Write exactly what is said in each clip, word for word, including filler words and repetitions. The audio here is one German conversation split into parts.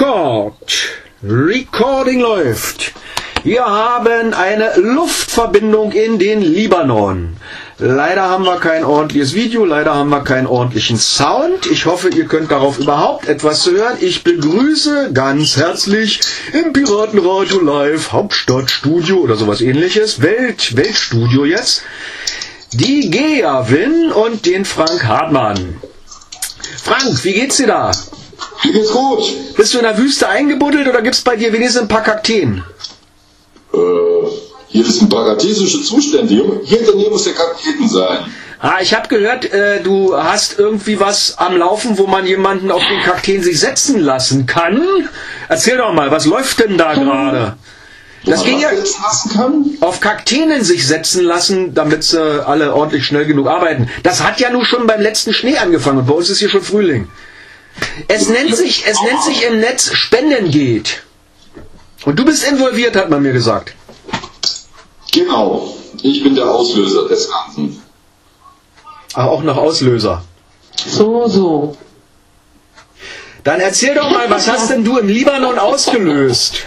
Record. Recording läuft. Wir haben eine Luftverbindung in den Libanon. Leider haben wir kein ordentliches Video, leider haben wir keinen ordentlichen Sound. Ich hoffe, ihr könnt darauf überhaupt etwas hören. Ich begrüße ganz herzlich im Piratenradio Live Hauptstadtstudio oder sowas ähnliches, Welt, Weltstudio jetzt, die Gea Win und den Frank Hartmann. Frank, wie geht's dir da? Mir geht's gut. Bist du in der Wüste eingebuddelt oder gibt's bei dir wenigstens ein paar Kakteen? Äh, hier ist ein paar kartesische Zustände. Hier in der Nähe muss der Kakteen sein. Ah, ich habe gehört, äh, du hast irgendwie was am Laufen, wo man jemanden auf den Kakteen sich setzen lassen kann. Erzähl doch mal, was läuft denn da gerade? Das ging ja lassen kann? Auf Kakteen sich setzen lassen, damit sie alle ordentlich schnell genug arbeiten. Das hat ja nun schon beim letzten Schnee angefangen und bei uns ist hier schon Frühling. Es nennt sich, es nennt sich im Netz Spendengate. Und du bist involviert, hat man mir gesagt. Genau. Ich bin der Auslöser des Ganzen. Ach, auch noch Auslöser. So, so. Dann erzähl doch mal, was hast denn du im Libanon ausgelöst?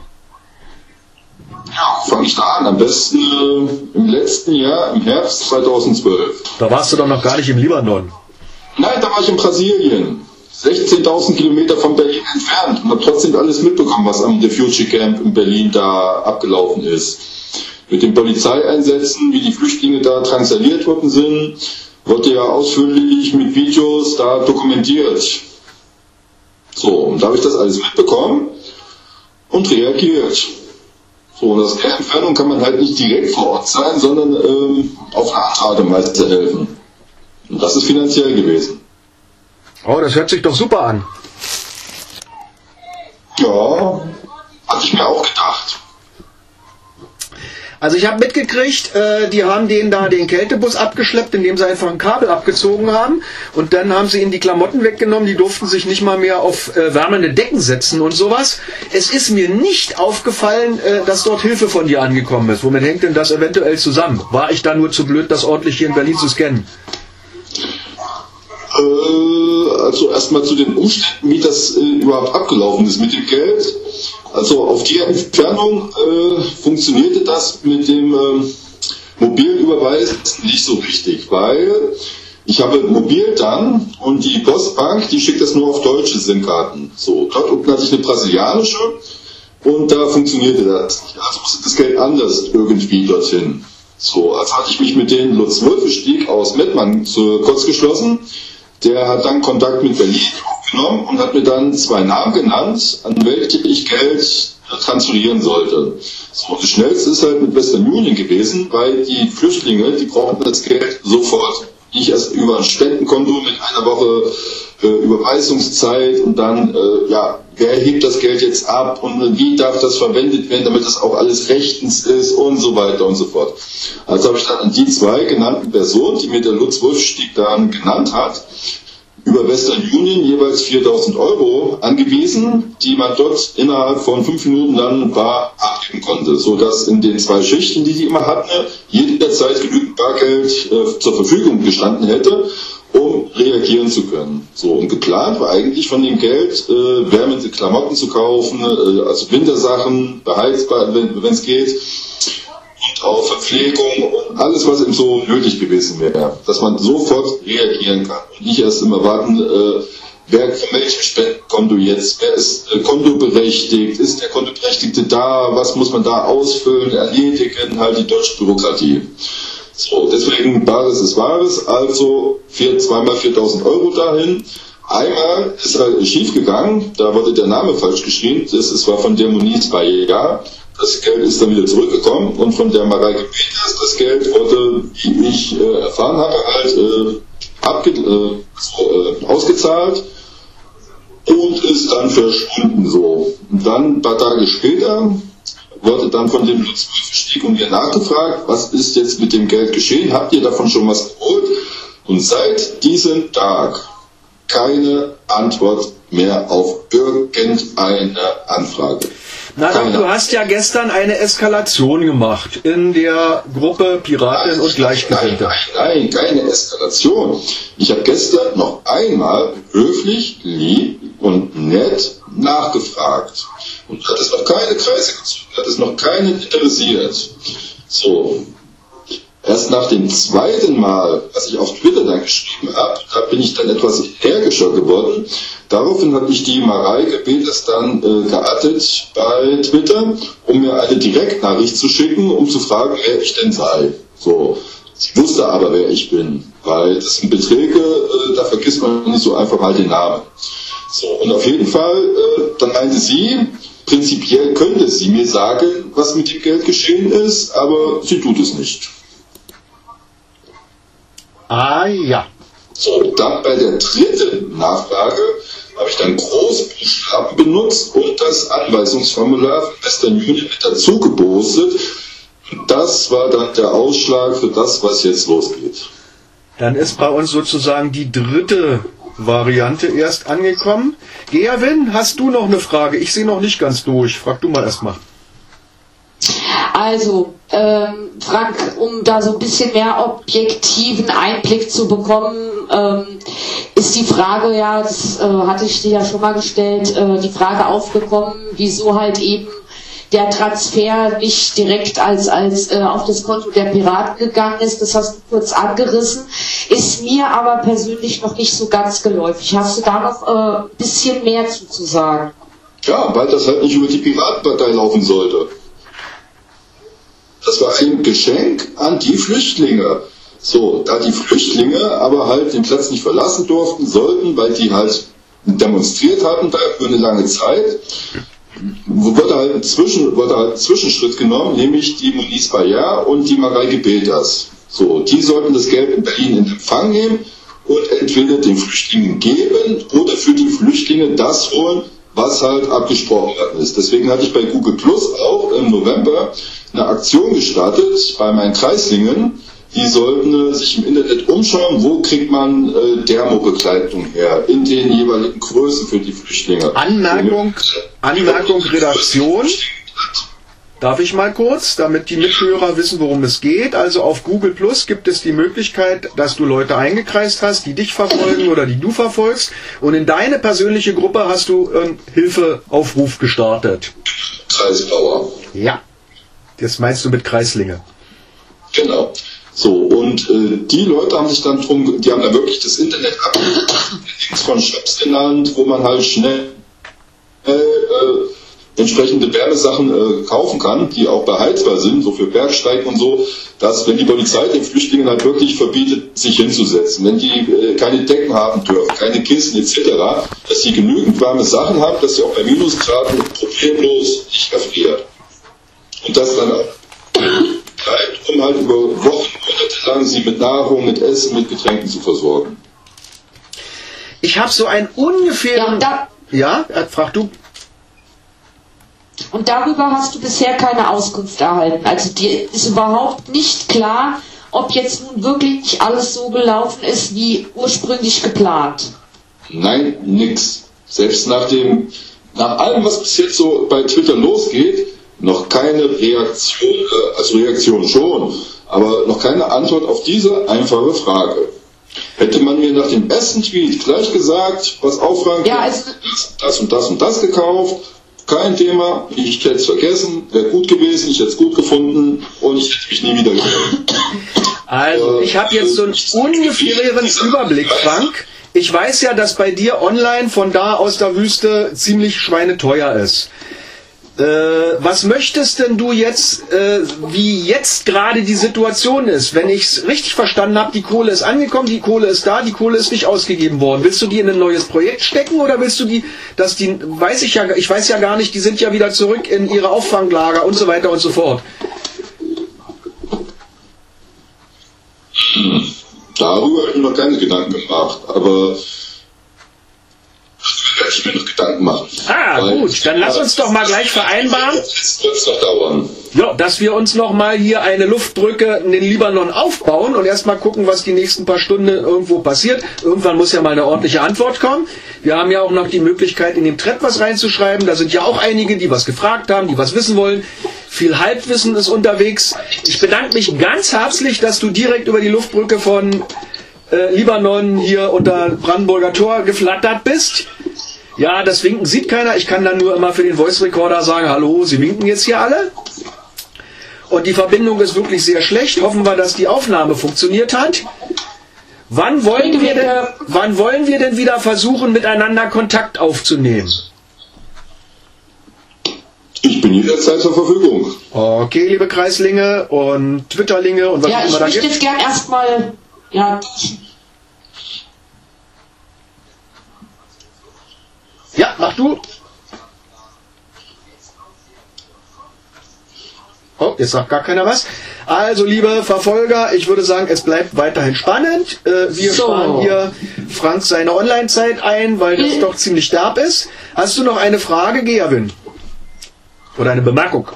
Ja, fange ich da an. Am besten äh, im letzten Jahr, im Herbst zweitausendzwölf. Da warst du doch noch gar nicht im Libanon. Nein, da war ich in Brasilien. sechzehntausend Kilometer von Berlin entfernt und habe trotzdem alles mitbekommen, was am Refugee Camp in Berlin da abgelaufen ist. Mit den Polizeieinsätzen, wie die Flüchtlinge da drangsaliert worden sind, wurde ja ausführlich mit Videos da dokumentiert. So, und da habe ich das alles mitbekommen und reagiert. So, und aus der Entfernung kann man halt nicht direkt vor Ort sein, sondern ähm, auf eine andere Art und Weise helfen. Und das ist finanziell gewesen. Oh, das hört sich doch super an. Ja, hatte ich mir auch gedacht. Also ich habe mitgekriegt, äh, die haben denen da den Kältebus abgeschleppt, indem sie einfach ein Kabel abgezogen haben. Und dann haben sie ihnen die Klamotten weggenommen, die durften sich nicht mal mehr auf äh, wärmende Decken setzen und sowas. Es ist mir nicht aufgefallen, äh, dass dort Hilfe von dir angekommen ist. Womit hängt denn das eventuell zusammen? War ich da nur zu blöd, das ordentlich hier in Berlin zu scannen? Also erstmal zu den Umständen, wie das äh, überhaupt abgelaufen ist mit dem Geld. Also auf die Entfernung äh, funktionierte das mit dem äh, mobilen Überweisen nicht so richtig, weil ich habe mobil dann und die Postbank, die schickt das nur auf deutsche SIM-Karten. So, dort unten hatte ich eine brasilianische und da funktionierte das nicht. Also musste das Geld anders irgendwie dorthin. So, also hatte ich mich mit dem Lutz Wolfestieg aus Mettmann zu, kurz geschlossen. Der hat dann Kontakt mit Berlin aufgenommen und hat mir dann zwei Namen genannt, an welche ich Geld transferieren sollte. So, das Schnellste ist halt mit Western Union gewesen, weil die Flüchtlinge, die brauchen das Geld sofort. Nicht erst über ein Spendenkonto mit einer Woche äh, Überweisungszeit und dann, äh, ja, wer hebt das Geld jetzt ab und wie darf das verwendet werden, damit das auch alles rechtens ist und so weiter und so fort. Also habe ich dann an die zwei genannten Personen, die mir der Lutz Wolfstieg dann genannt hat, über Western Union jeweils viertausend Euro angewiesen, die man dort innerhalb von fünf Minuten dann bar abgeben konnte, sodass in den zwei Schichten, die die immer hatten, jederzeit genügend Bargeld äh, zur Verfügung gestanden hätte, um reagieren zu können. So, und geplant war eigentlich von dem Geld, äh, wärmende Klamotten zu kaufen, äh, also Wintersachen, beheizbar, wenn es geht, und auch Verpflegung und alles, was eben so nötig gewesen wäre, dass man sofort reagieren kann. Und nicht erst immer warten, äh, wer von welchem Spendenkonto jetzt, wer ist äh, kontoberechtigt, ist der Kontoberechtigte da, was muss man da ausfüllen, erledigen, halt die deutsche Bürokratie. So, deswegen Bares ist Wahres, also vier, zweimal viertausend Euro dahin. Einmal ist er schief gegangen, da wurde der Name falsch geschrieben, das ist, war von der Moniz bei ja. Das Geld ist dann wieder zurückgekommen und von der Mareike Peters, das Geld wurde, wie ich äh, erfahren habe, halt äh, abge äh, so, äh, ausgezahlt und ist dann verschwunden so. Und dann ein paar Tage später wurde dann von dem Lutz Wolfstieg und mir nachgefragt, was ist jetzt mit dem Geld geschehen, habt ihr davon schon was geholt? Und seit diesem Tag keine Antwort mehr auf irgendeine Anfrage. Na doch, du hast ja gestern eine Eskalation gemacht in der Gruppe Piraten und Gleichgesinnte. Nein, nein, nein, keine Eskalation. Ich habe gestern noch einmal höflich, lieb und nett nachgefragt. Und hat es noch keine Kreise gezogen, hat es noch keinen interessiert. So. Erst nach dem zweiten Mal, als ich auf Twitter dann geschrieben habe, da bin ich dann etwas energischer geworden. Daraufhin hat mich die Mareike Peters dann äh, geaddet bei Twitter, um mir eine Direktnachricht zu schicken, um zu fragen, wer ich denn sei. So. Sie wusste aber, wer ich bin, weil das sind Beträge, äh, da vergisst man nicht so einfach mal den Namen. So, und auf jeden Fall, äh, dann meinte sie, prinzipiell könnte sie mir sagen, was mit dem Geld geschehen ist, aber sie tut es nicht. Ah ja. So, dann bei der dritten Nachfrage habe ich dann Großbuchstaben benutzt und das Anweisungsformular von Western Union mit dazu gepostet. Das war dann der Ausschlag für das, was jetzt losgeht. Dann ist bei uns sozusagen die dritte Variante erst angekommen. Gerwin, hast du noch eine Frage? Ich sehe noch nicht ganz durch. Frag du mal erstmal. Also, ähm, Frank, um da so ein bisschen mehr objektiven Einblick zu bekommen, ähm, ist die Frage, ja, das äh, hatte ich dir ja schon mal gestellt, äh, die Frage aufgekommen, wieso halt eben der Transfer nicht direkt als, als äh, auf das Konto der Piraten gegangen ist. Das hast du kurz angerissen, ist mir aber persönlich noch nicht so ganz geläufig. Hast du da noch ein äh, bisschen mehr zu sagen? Ja, weil das halt nicht über die Piratenpartei laufen sollte. Das war ein Geschenk an die Flüchtlinge. So, da die Flüchtlinge aber halt den Platz nicht verlassen durften, sollten, weil die halt demonstriert hatten, da für eine lange Zeit, wurde halt ein, Zwischen, wurde halt ein Zwischenschritt genommen, nämlich die Moniz Bayard und die Mareike Peters. So, die sollten das Geld in Berlin in Empfang nehmen und entweder den Flüchtlingen geben oder für die Flüchtlinge das holen, was halt abgesprochen worden ist. Deswegen hatte ich bei Google Plus auch im November eine Aktion gestartet bei meinen Kreislingen. Die sollten äh, sich im Internet umschauen, wo kriegt man äh, Thermobekleidung her, in den jeweiligen Größen für die Flüchtlinge. Anmerkung, Anmerkung, Redaktion. Darf ich mal kurz, damit die Mithörer wissen, worum es geht. Also auf Google Plus gibt es die Möglichkeit, dass du Leute eingekreist hast, die dich verfolgen oder die du verfolgst. Und in deine persönliche Gruppe hast du einen Hilfeaufruf gestartet. Kreisbauer. Ja, das meinst du mit Kreislinge. Genau. So, und äh, die Leute haben sich dann drum, die haben da wirklich das Internet abgegeben, von Shops genannt, wo man halt schnell äh, äh, entsprechende Wärmesachen äh, kaufen kann, die auch beheizbar sind, so für Bergsteigen und so, dass wenn die Polizei den Flüchtlingen halt wirklich verbietet, sich hinzusetzen, wenn die äh, keine Decken haben dürfen, keine Kissen et cetera, dass sie genügend warme Sachen haben, dass sie auch bei Minusgraden problemlos nicht erfrieren. Und das dann auch bleibt, um halt über Wochen, Monate lang sie mit Nahrung, mit Essen, mit Getränken zu versorgen. Ich habe so ein ungefähren... Ja, da, ja, frag du. Und darüber hast du bisher keine Auskunft erhalten. Also dir ist überhaupt nicht klar, ob jetzt nun wirklich alles so gelaufen ist, wie ursprünglich geplant. Nein, nix. Selbst nach dem, nach allem, was bis jetzt so bei Twitter losgeht, noch keine Reaktion, also Reaktion schon, aber noch keine Antwort auf diese einfache Frage. Hätte man mir nach dem ersten Tweet gleich gesagt, was aufrang, ja, also das, das und das und das gekauft, kein Thema, ich hätte es vergessen, wäre gut gewesen, ich hätte es gut gefunden und ich hätte mich nie wieder gehört. Also, ich habe jetzt so einen ungefähren Überblick, Frank. Ich weiß ja, dass bei dir online von da aus der Wüste ziemlich schweineteuer ist. Äh, was möchtest denn du jetzt, äh, wie jetzt gerade die Situation ist? Wenn ich es richtig verstanden habe, die Kohle ist angekommen, die Kohle ist da, die Kohle ist nicht ausgegeben worden. Willst du die in ein neues Projekt stecken oder willst du die, dass die, weiß ich ja, ich weiß ja gar nicht, die sind ja wieder zurück in ihre Auffanglager und so weiter und so fort. Darüber habe ich mir noch keine Gedanken gemacht, aber werde ich mir noch Gedanken machen. Ah, weil, gut, dann lass uns doch mal gleich vereinbaren, jetzt wird es noch dauern. Ja, dass wir uns noch mal hier eine Luftbrücke in den Libanon aufbauen und erstmal gucken, was die nächsten paar Stunden irgendwo passiert. Irgendwann muss ja mal eine ordentliche Antwort kommen. Wir haben ja auch noch die Möglichkeit, in dem Thread was reinzuschreiben. Da sind ja auch einige, die was gefragt haben, die was wissen wollen. Viel Halbwissen ist unterwegs. Ich bedanke mich ganz herzlich, dass du direkt über die Luftbrücke von äh, Libanon hier unter Brandenburger Tor geflattert bist. Ja, das Winken sieht keiner. Ich kann dann nur immer für den Voice Recorder sagen, hallo, Sie winken jetzt hier alle. Und die Verbindung ist wirklich sehr schlecht. Hoffen wir, dass die Aufnahme funktioniert hat. Wann wollen wir denn, wann wollen wir denn wieder versuchen, miteinander Kontakt aufzunehmen? Ich bin jederzeit zur Verfügung. Okay, liebe Kreislinge und Twitterlinge und was ja, immer da gibt. Ja, ich möchte jetzt gern erstmal, ja. Ja, mach du. Oh, jetzt sagt gar keiner was. Also, liebe Verfolger, ich würde sagen, es bleibt weiterhin spannend. Äh, wir so. sparen hier Frank seine Online-Zeit ein, weil das doch ziemlich derb ist. Hast du noch eine Frage, Gerwin? Oder eine Bemerkung?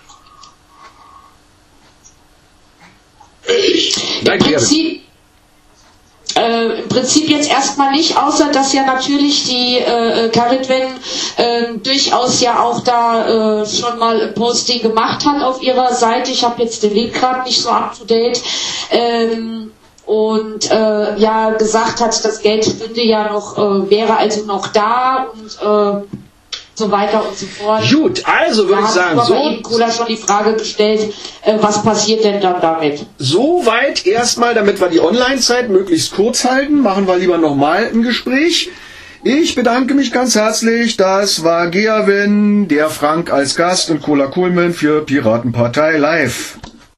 Nein, Im Prinzip, äh, im Prinzip jetzt erstmal nicht, außer dass ja natürlich die äh, Karitwen äh, durchaus ja auch da äh, schon mal ein Posting gemacht hat auf ihrer Seite. Ich habe jetzt den Link gerade nicht so up to date. Ähm, und äh, ja gesagt hat, das Geld stünde ja noch, äh, wäre also noch da und äh, so weiter und so fort. Gut, also würde ich sagen, so eben Cola schon die Frage gestellt, äh, was passiert denn dann damit? Soweit erstmal, damit wir die Online-Zeit möglichst kurz halten, machen wir lieber nochmal ein Gespräch. Ich bedanke mich ganz herzlich. Das war Gerwin, der Frank als Gast und Cola Kuhlmann für Piratenpartei Live.